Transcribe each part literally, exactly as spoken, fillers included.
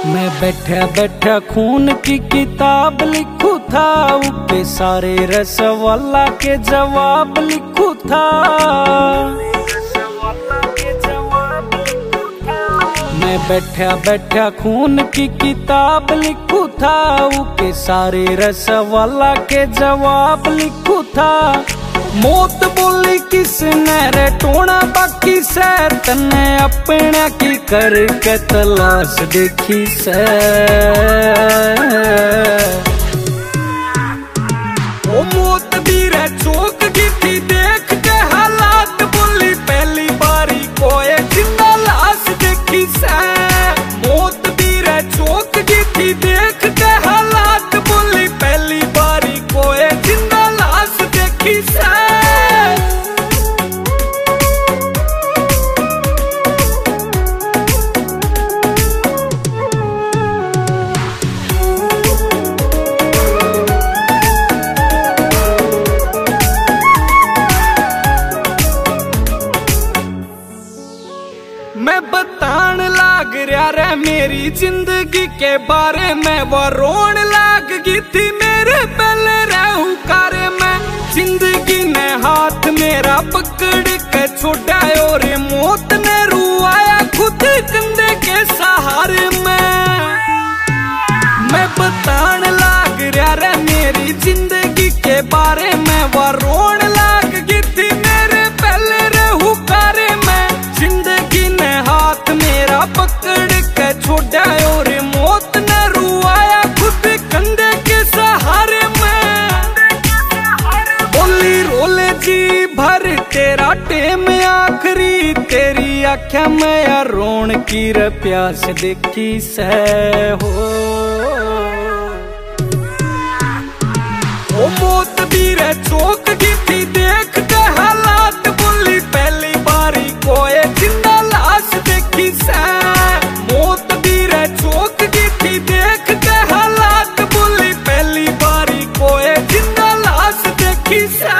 मैं बैठा बैठा खून की किताब लिखू था, उसके सारे रसवाला के जवाब लिखू था। मैं बैठा बैठा खून की किताब लिखू था, उसके सारे रसवाला के जवाब लिखू था। मौत बोली किसने रे टोना, बाकी से तने अपना की करके तलाश देखी से। ओ मौत भी रे चौक गई थी देख के हालात, बोली पहली बारी कोई जिंदा लाश देखी से। मौत भी रे चौक गई थी देख के हालात, बोली पहली बारी कोई जिंदा लाश देखी से। मैं बतान लाग रहा रे मेरी जिंदगी के बारे में, वो रोन लाग गई थी मेरे पहले रहूकारे में। जिंदगी ने हाथ मेरा पकड़ के छोड़ा और मौत ने रुआया खुद कंधे के सहारे में। मैं बतान लाग रहा रे मेरी जिंदगी के बारे में, वो रोन लाग गई थी मेरे पहले रहूकारे में। जिंदगी ने हाथ मेरा पकड़ के छोड़ा और मौत ने रुआया खुद कंधे के सहारे में। बोली रोले जी भर तेरा टेम आखरी, तेरी आख्या में या रोन की रे प्यास देखी से हो। ओ मौत भी रे चौक गई थी देख के हालात, बोली पहली बारी कोई जिंदा लाश देखी से। मौत भी रे चौक गई थी देख के हालात, बोली पहली बारी कोई जिंदा लाश देखी से।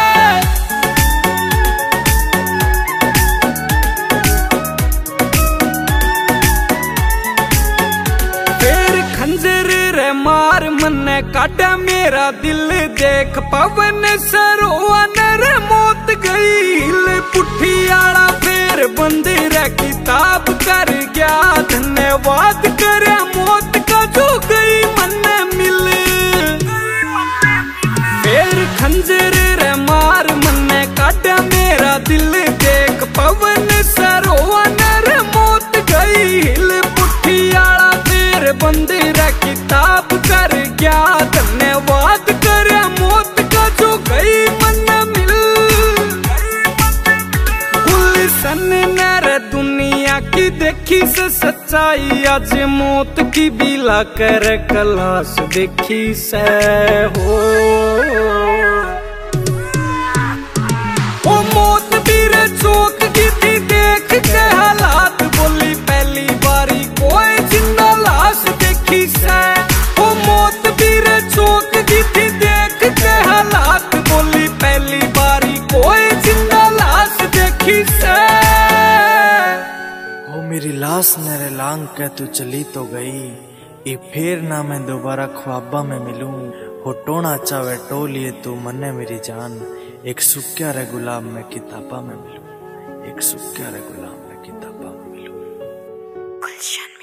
फिर खंजर रे मार मन्ने काटा मेरा दिल देख, पवन सरोआ रे मौत गई हिल पुठी आला। फिर बंदी रे किताब कर गया धन्यवाद करे मौत का जो गई मन मिले। फिर खंजर रे मार मन्ने काटा मेरा दिल देख, पवन सरोआ रे मौत गई हिल पुठी आला। फिर बंदी रे किताब कर गया धन्यवाद करे मौत का जो गई मन मिल। गुलशन ने रे दुनिया की देखी से सच्चाई, आज मौत की बिला कर कलाश देखी से हो। ओ मौत भी रे चौक गई थी देख के हालात, बोली पहली बारी कोई जिंदा लाश देखी से। ओ मौत भी रे चौक गई थी देख के हालात, बोली पहली बारी कोई जिंदा लाश देखी से। ओ मेरी लाश मेरे लांग के तू चली तो गई, ये फिर ना मैं दोबारा ख्वाबा में मिलूं। हो टोना चावे टोलिए तू मन्ने मेरी जान, एक सुक्या रे गुलाब में किताबा में मिलूं। एक सुक्या रे गुलाब में किताबा में मिलूं। गुलशन।